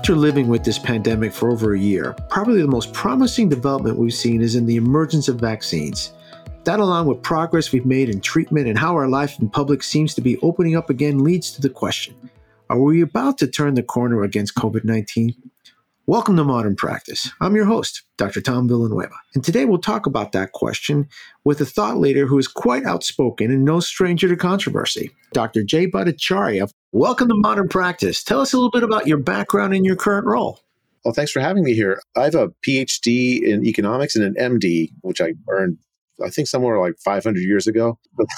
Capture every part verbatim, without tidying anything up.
After living with this pandemic for over a year, probably the most promising development we've seen is in the emergence of vaccines. That, along with progress we've made in treatment and how our life in public seems to be opening up again, leads to the question, are we about to turn the corner against COVID nineteen? Welcome to Modern Practice. I'm your host, Doctor Tom Villanueva, and today we'll talk about that question with a thought leader who is quite outspoken and no stranger to controversy, Doctor Jay Bhattacharya. Welcome to Modern Practice. Tell us a little bit about your background and your current role. Well, thanks for having me here. I have a P H D in economics and an M D, which I earned, I think, somewhere like five hundred years ago.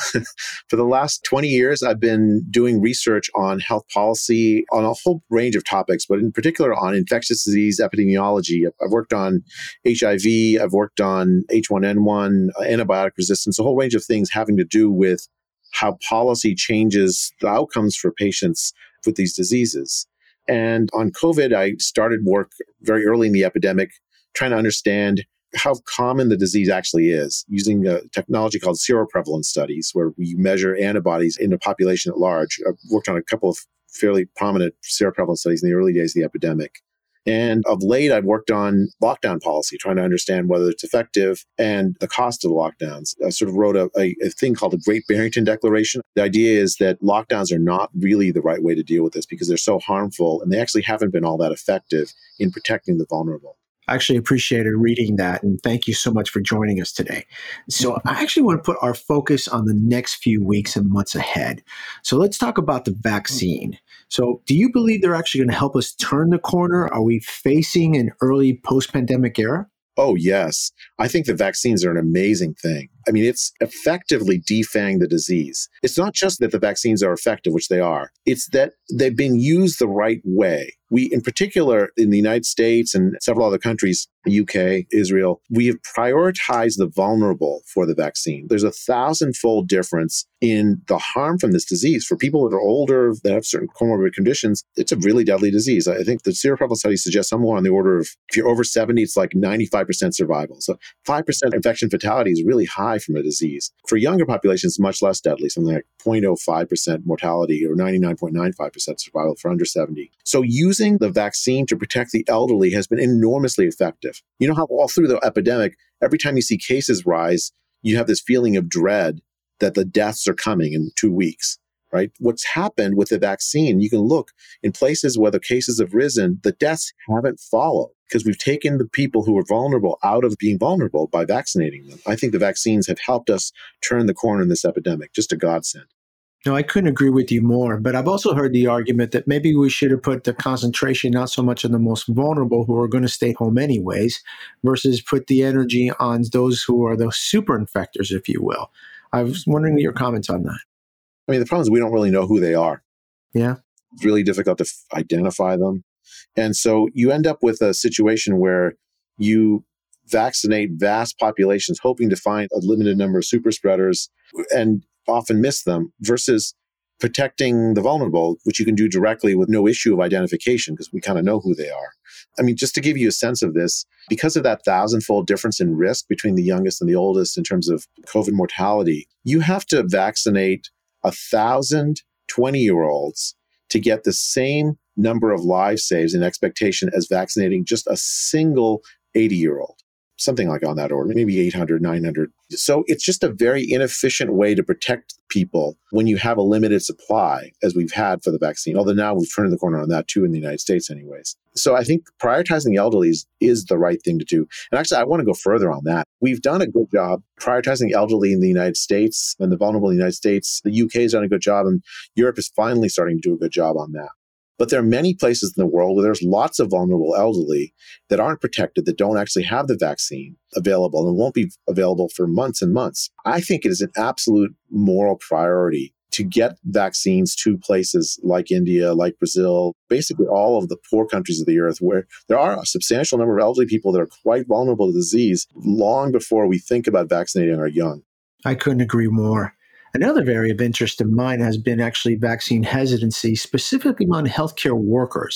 For the last twenty years, I've been doing research on health policy on a whole range of topics, but in particular on infectious disease epidemiology. I've worked on H I V, I've worked on H one N one, antibiotic resistance, a whole range of things having to do with how policy changes the outcomes for patients with these diseases. And on COVID, I started work very early in the epidemic, trying to understand how common the disease actually is, using a technology called seroprevalence studies, where we measure antibodies in a population at large. I've worked on a couple of fairly prominent seroprevalence studies in the early days of the epidemic. And of late, I've worked on lockdown policy, trying to understand whether it's effective and the cost of the lockdowns. I sort of wrote a, a, a thing called the Great Barrington Declaration. The idea is that lockdowns are not really the right way to deal with this because they're so harmful, and they actually haven't been all that effective in protecting the vulnerable. I actually appreciated reading that, and thank you so much for joining us today. So I actually want to put our focus on the next few weeks and months ahead. So let's talk about the vaccine. So do you believe they're actually going to help us turn the corner? Are we facing an early post-pandemic era? Oh, yes. I think the vaccines are an amazing thing. I mean, it's effectively defanged the disease. It's not just that the vaccines are effective, which they are. It's that they've been used the right way. We, in particular, in the United States and several other countries, the U K, Israel, we have prioritized the vulnerable for the vaccine. There's a thousand-fold difference in the harm from this disease. For people that are older, that have certain comorbid conditions, it's a really deadly disease. I think the seroprevalence study suggests somewhere on the order of, if you're over seventy, it's like ninety-five percent survival. So five percent infection fatality is really high from a disease. For younger populations, it's much less deadly, something like zero point zero five percent mortality or ninety-nine point nine five percent survival for under seventy. So using the vaccine to protect the elderly has been enormously effective. You know how all through the epidemic, every time you see cases rise, you have this feeling of dread that the deaths are coming in two weeks, right? What's happened with the vaccine, you can look in places where the cases have risen, the deaths haven't followed because we've taken the people who are vulnerable out of being vulnerable by vaccinating them. I think the vaccines have helped us turn the corner in this epidemic, just a godsend. No, I couldn't agree with you more, but I've also heard the argument that maybe we should have put the concentration not so much on the most vulnerable who are going to stay home anyways, versus put the energy on those who are the super infectors, if you will. I was wondering your comments on that. I mean, the problem is we don't really know who they are. Yeah. It's really difficult to f- identify them. And so you end up with a situation where you vaccinate vast populations hoping to find a limited number of super spreaders and often miss them, versus protecting the vulnerable, which you can do directly with no issue of identification because we kind of know who they are. I mean, just to give you a sense of this, because of that thousandfold difference in risk between the youngest and the oldest in terms of COVID mortality, you have to vaccinate a thousand twenty-year-olds to get the same number of life saves in expectation as vaccinating just a single eighty-year-old. Something like on that order, maybe eight hundred, nine hundred. So it's just a very inefficient way to protect people when you have a limited supply, as we've had for the vaccine. Although now we've turned the corner on that too in the United States anyways. So I think prioritizing the elderly is, is the right thing to do. And actually, I want to go further on that. We've done a good job prioritizing the elderly in the United States and the vulnerable in the United States. The U K has done a good job, and Europe is finally starting to do a good job on that. But there are many places in the world where there's lots of vulnerable elderly that aren't protected, that don't actually have the vaccine available and won't be available for months and months. I think it is an absolute moral priority to get vaccines to places like India, like Brazil, basically all of the poor countries of the earth, where there are a substantial number of elderly people that are quite vulnerable to disease long before we think about vaccinating our young. I couldn't agree more. Another area of interest of mine has been actually vaccine hesitancy, specifically among healthcare workers.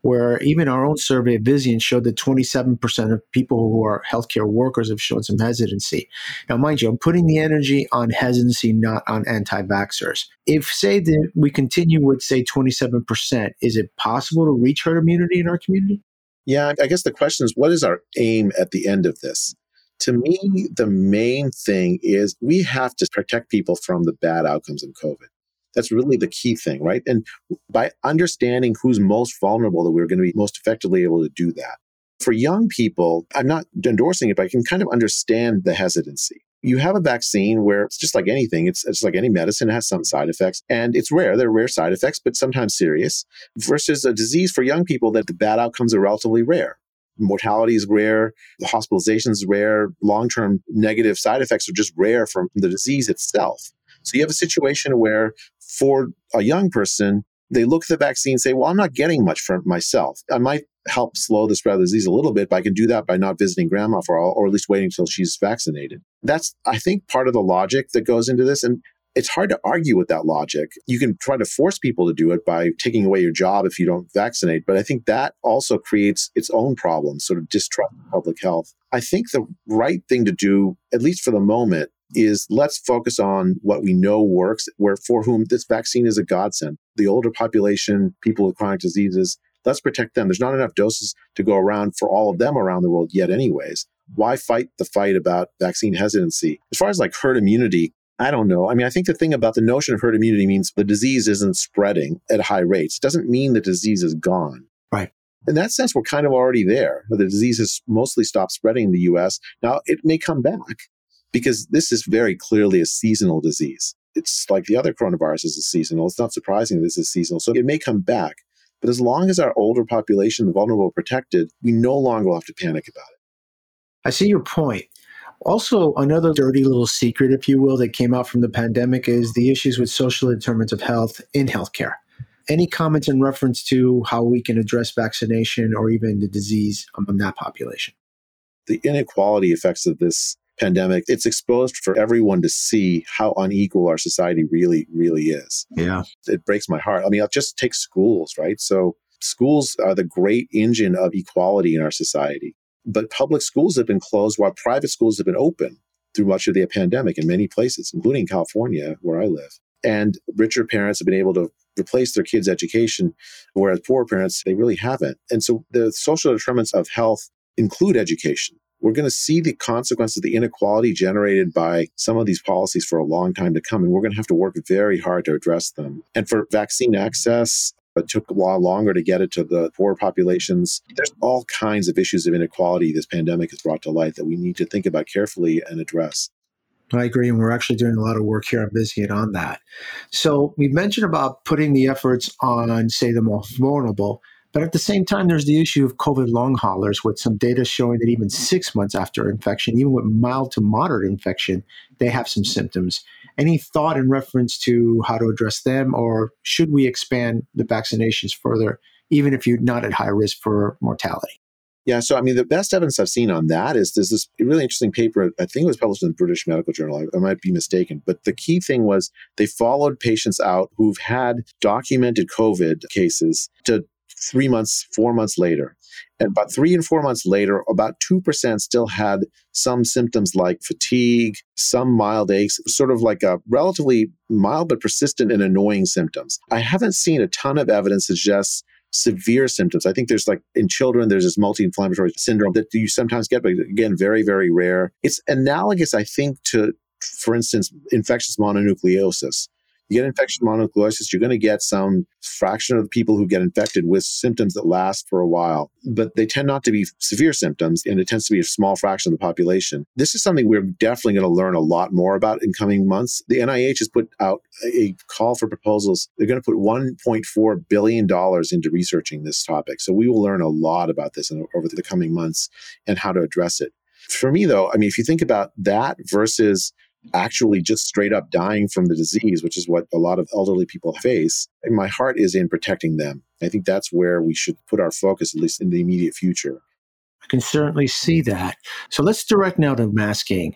where even our own survey of Vizient showed that twenty-seven percent of people who are healthcare workers have shown some hesitancy. Now, mind you, I'm putting the energy on hesitancy, not on anti-vaxxers. If, say, that we continue with, say, twenty-seven percent, is it possible to reach herd immunity in our community? Yeah, I guess the question is, what is our aim at the end of this? To me, the main thing is we have to protect people from the bad outcomes of COVID. That's really the key thing, right? And by understanding who's most vulnerable, that we're going to be most effectively able to do that. For young people, I'm not endorsing it, but I can kind of understand the hesitancy. You have a vaccine where it's just like anything. It's, it's like any medicine. It has some side effects, and it's rare. They're rare side effects, but sometimes serious, versus a disease for young people that the bad outcomes are relatively rare. Mortality is rare, hospitalization is rare, long-term negative side effects are just rare from the disease itself. So you have a situation where for a young person, they look at the vaccine and say, well, I'm not getting much from myself. I might help slow the spread of the disease a little bit, but I can do that by not visiting grandma for all, or at least waiting until she's vaccinated. That's, I think, part of the logic that goes into this. And it's hard to argue with that logic. You can try to force people to do it by taking away your job if you don't vaccinate. But I think that also creates its own problems, sort of distrust of public health. I think the right thing to do, at least for the moment, is let's focus on what we know works, where for whom this vaccine is a godsend. The older population, people with chronic diseases, let's protect them. There's not enough doses to go around for all of them around the world yet anyways. Why fight the fight about vaccine hesitancy? As far as like herd immunity, I don't know. I mean, I think the thing about the notion of herd immunity means the disease isn't spreading at high rates. It doesn't mean the disease is gone. Right. In that sense, we're kind of already there. The disease has mostly stopped spreading in the U S. Now, it may come back because this is very clearly a seasonal disease. It's like the other coronavirus is seasonal. It's not surprising this is seasonal. So it may come back. But as long as our older population, the vulnerable, are protected, we no longer will have to panic about it. I see your point. Also, another dirty little secret, if you will, that came out from the pandemic is the issues with social determinants of health in healthcare. Any comments in reference to how we can address vaccination or even the disease among that population? The inequality effects of this pandemic, it's exposed for everyone to see how unequal our society really, really is. Yeah. It breaks my heart. I mean, I'll just take schools, right? So schools are the great engine of equality in our society. But public schools have been closed while private schools have been open through much of the pandemic in many places, including California, where I live. And richer parents have been able to replace their kids' education, whereas poor parents, they really haven't. And so the social determinants of health include education. We're going to see the consequences of the inequality generated by some of these policies for a long time to come, and we're going to have to work very hard to address them. And for vaccine access, it took a lot longer to get it to the poor populations. There's all kinds of issues of inequality this pandemic has brought to light that we need to think about carefully and address. I agree, and we're actually doing a lot of work here at Vizient on that. So we've mentioned about putting the efforts on, say, the most vulnerable, but at the same time, there's the issue of COVID long haulers, with some data showing that even six months after infection, even with mild to moderate infection, they have some symptoms. Any thought in reference to how to address them, or should we expand the vaccinations further, even if you're not at high risk for mortality? Yeah, so I mean, the best evidence I've seen on that is there's this really interesting paper, I think it was published in the British Medical Journal, I, I might be mistaken, but the key thing was they followed patients out who've had documented COVID cases to three months, four months later. And about three and four months later, about two percent still had some symptoms like fatigue, some mild aches, sort of like a relatively mild but persistent and annoying symptoms. I haven't seen a ton of evidence that suggests severe symptoms. I think there's like in children, there's this multi-inflammatory syndrome that you sometimes get, but again, very, very rare. It's analogous, I think, to, for instance, infectious mononucleosis. You get infectious mononucleosis, you're going to get some fraction of the people who get infected with symptoms that last for a while, but they tend not to be severe symptoms, and it tends to be a small fraction of the population. This is something we're definitely going to learn a lot more about in coming months. The N I H has put out a call for proposals. They're going to put one point four billion dollars into researching this topic. So we will learn a lot about this in, over the coming months and how to address it. For me, though, I mean, if you think about that versus actually just straight up dying from the disease, which is what a lot of elderly people face, and my heart is in protecting them. I think that's where we should put our focus, at least in the immediate future. I can certainly see that. So let's direct now to masking.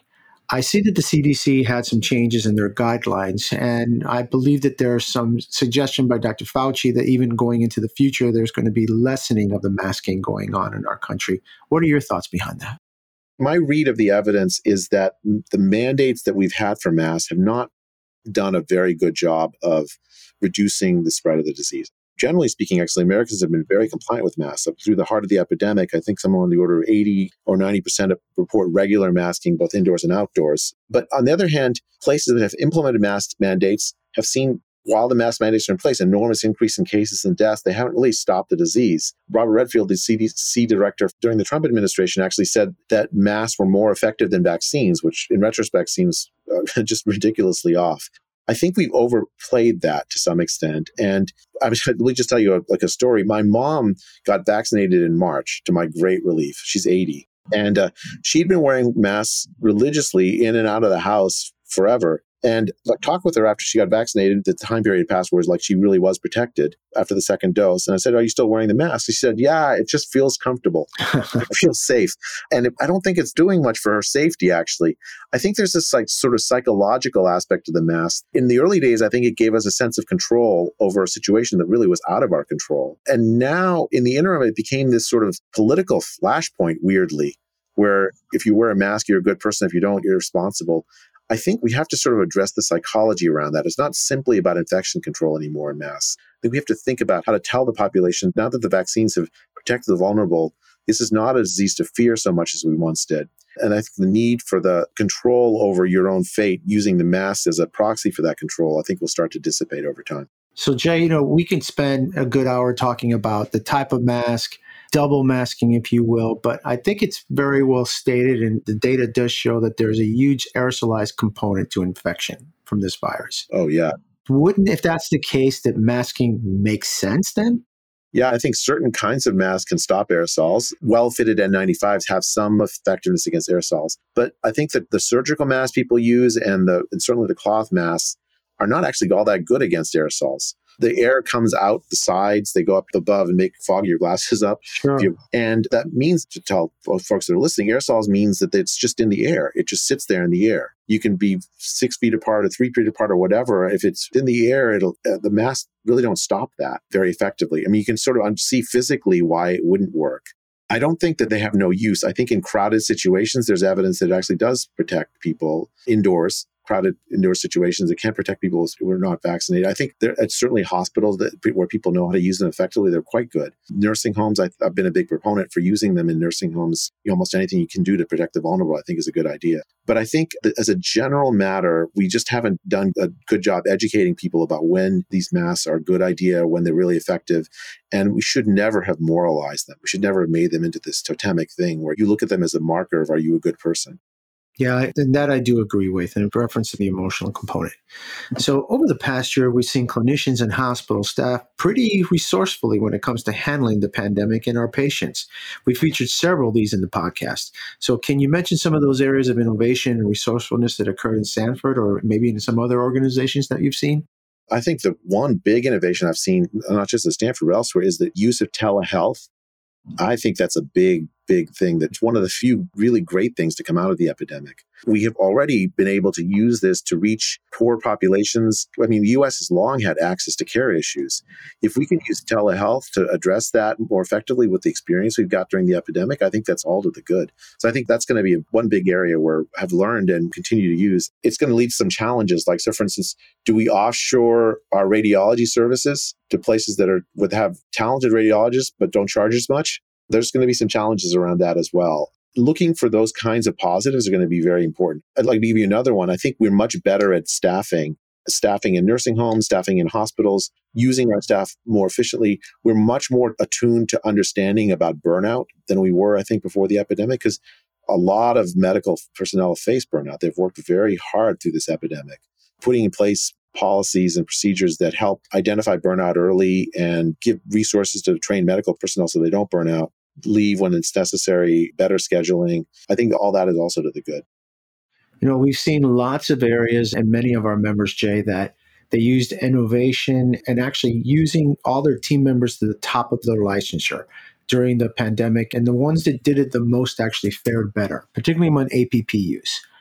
I see that the C D C had some changes in their guidelines, and I believe that there's some suggestion by Doctor Fauci that even going into the future, there's going to be lessening of the masking going on in our country. What are your thoughts behind that? My read of the evidence is that the mandates that we've had for masks have not done a very good job of reducing the spread of the disease. Generally speaking, actually, Americans have been very compliant with masks. Up through the heart of the epidemic, I think somewhere on the order of eighty or ninety percent report regular masking, both indoors and outdoors. But on the other hand, places that have implemented mask mandates have seen, while the mask mandates are in place, enormous increase in cases and deaths. They haven't really stopped the disease. Robert Redfield, the C D C director during the Trump administration, actually said that masks were more effective than vaccines, which in retrospect seems uh, just ridiculously off. I think we've overplayed that to some extent. And I was, let me just tell you a, like a story. My mom got vaccinated in March, to my great relief. She's eighty. And uh, she'd been wearing masks religiously in and out of the house forever. And I talked with her after she got vaccinated. The time period passed where it was like she really was protected after the second dose. And I said, "Are you still wearing the mask?" She said, "Yeah, it just feels comfortable. It feels safe." And it, I don't think it's doing much for her safety, actually. I think there's this like sort of psychological aspect to the mask. In the early days, I think it gave us a sense of control over a situation that really was out of our control. And now in the interim, it became this sort of political flashpoint, weirdly, where if you wear a mask, you're a good person. If you don't, you're responsible. I think we have to sort of address the psychology around that. It's not simply about infection control anymore in masks. I think we have to think about how to tell the population, now that the vaccines have protected the vulnerable, this is not a disease to fear so much as we once did. And I think the need for the control over your own fate, using the mask as a proxy for that control, I think will start to dissipate over time. So, Jay, you know, we can spend a good hour talking about the type of mask, double masking, if you will, but I think it's very well stated, and the data does show that there's a huge aerosolized component to infection from this virus. Oh, yeah. Wouldn't, if that's the case, that masking makes sense then? Yeah, I think certain kinds of masks can stop aerosols. Well-fitted N ninety-fives have some effectiveness against aerosols. But I think that the surgical masks people use and, the, and certainly the cloth masks are not actually all that good against aerosols. The air comes out the sides, they go up above and make fog your glasses up. Sure. You, and that means, to tell folks that are listening, aerosols means that it's just in the air. It just sits there in the air. You can be six feet apart or three feet apart or whatever. If it's in the air, it'll uh, the masks really don't stop that very effectively. I mean, you can sort of see physically why it wouldn't work. I don't think that they have no use. I think in crowded situations, there's evidence that it actually does protect people indoors. Crowded indoor situations, it can protect people who are not vaccinated. I think there it's certainly hospitals that where people know how to use them effectively. They're quite good. Nursing homes, I, I've been a big proponent for using them in nursing homes. You know, almost anything you can do to protect the vulnerable, I think, is a good idea. But I think that as a general matter, we just haven't done a good job educating people about when these masks are a good idea, when they're really effective. And we should never have moralized them. We should never have made them into this totemic thing where you look at them as a marker of, are you a good person? Yeah, and that I do agree with, in reference to the emotional component. So over the past year, we've seen clinicians and hospital staff pretty resourcefully when it comes to handling the pandemic and our patients. We featured several of these in the podcast. So can you mention some of those areas of innovation and resourcefulness that occurred in Stanford or maybe in some other organizations that you've seen? I think the one big innovation I've seen, not just at Stanford, but elsewhere, is the use of telehealth. I think that's a big, big thing. That's one of the few really great things to come out of the epidemic. We have already been able to use this to reach poor populations. I mean, the U S has long had access to care issues. If we can use telehealth to address that more effectively with the experience we've got during the epidemic, I think that's all to the good. So I think that's going to be one big area where I've learned and continue to use. It's going to lead to some challenges. Like, so for instance, do we offshore our radiology services to places that are would have talented radiologists but don't charge as much? There's going to be some challenges around that as well. Looking for those kinds of positives are going to be very important. I'd like to give you another one. I think we're much better at staffing, staffing in nursing homes, staffing in hospitals, using our staff more efficiently. We're much more attuned to understanding about burnout than we were, I think, before the epidemic, because a lot of medical personnel face burnout. They've worked very hard through this epidemic, putting in place policies and procedures that help identify burnout early and give resources to train medical personnel so they don't burn out, leave when it's necessary, better scheduling. I think all that is also to the good. You know, we've seen lots of areas and many of our members, Jay, that they used innovation and actually using all their team members to the top of their licensure during the pandemic. And the ones that did it the most actually fared better, particularly among A P P use.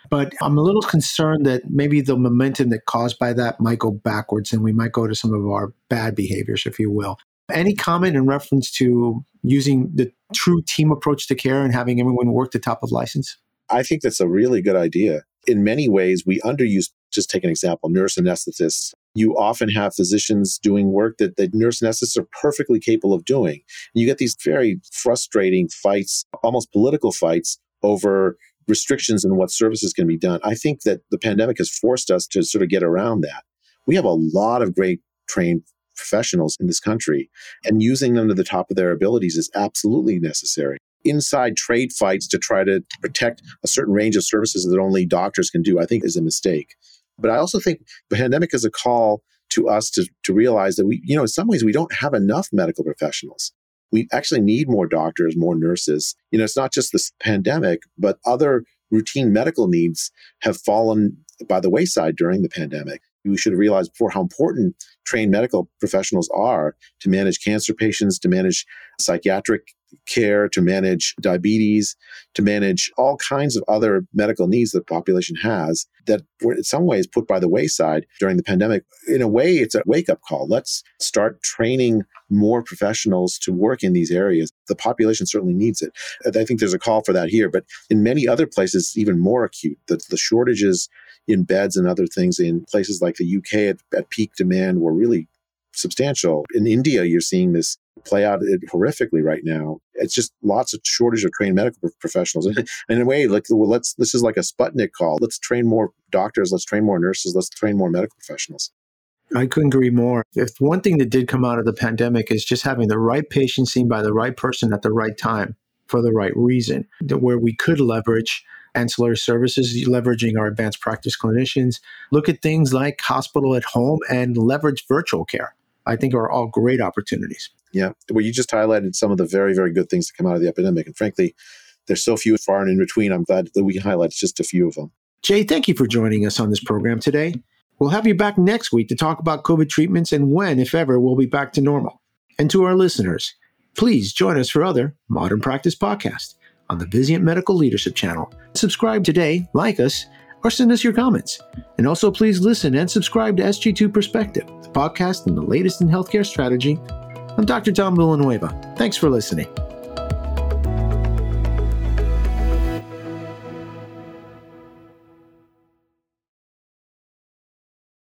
But I'm a little concerned that maybe the momentum that caused by that might go backwards and we might go to some of our bad behaviors, if you will. Any comment in reference to using the true team approach to care and having everyone work the top of license? I think that's a really good idea. In many ways, we underuse, just take an example, nurse anesthetists. You often have physicians doing work that the nurse anesthetists are perfectly capable of doing. And you get these very frustrating fights, almost political fights over restrictions in what services can be done. I think that the pandemic has forced us to sort of get around that. We have a lot of great trained professionals in this country, and using them to the top of their abilities is absolutely necessary. Inside trade fights to try to protect a certain range of services that only doctors can do, I think is a mistake. But I also think the pandemic is a call to us to, to realize that we, you know, in some ways we don't have enough medical professionals. We actually need more doctors, more nurses. You know, it's not just this pandemic, but other routine medical needs have fallen by the wayside during the pandemic. We should have realized before how important trained medical professionals are to manage cancer patients, to manage psychiatric care, to manage diabetes, to manage all kinds of other medical needs that the population has that were in some ways put by the wayside during the pandemic. In a way, it's a wake-up call. Let's start training more professionals to work in these areas. The population certainly needs it. I think there's a call for that here, but in many other places, even more acute. The, the shortages in beds and other things in places like the U K at, at peak demand were really substantial. In India, you're seeing this play out horrifically right now. It's just lots of shortage of trained medical professionals. And in a way, like, well, let's this is like a Sputnik call. Let's train more doctors. Let's train more nurses. Let's train more medical professionals. I couldn't agree more. If one thing that did come out of the pandemic is just having the right patient seen by the right person at the right time for the right reason, where we could leverage ancillary services, leveraging our advanced practice clinicians, look at things like hospital at home and leverage virtual care. I think are all great opportunities. Yeah. Well, you just highlighted some of the very, very good things that come out of the epidemic. And frankly, there's so few far and in between. I'm glad that we highlight just a few of them. Jay, thank you for joining us on this program today. We'll have you back next week to talk about COVID treatments and when, if ever, we'll be back to normal. And to our listeners, please join us for other Modern Practice podcasts on the Vizient Medical Leadership channel. Subscribe today, like us, or send us your comments. And also please listen and subscribe to S G two Perspective, the podcast and the latest in healthcare strategy. I'm Doctor Tom Villanueva. Thanks for listening.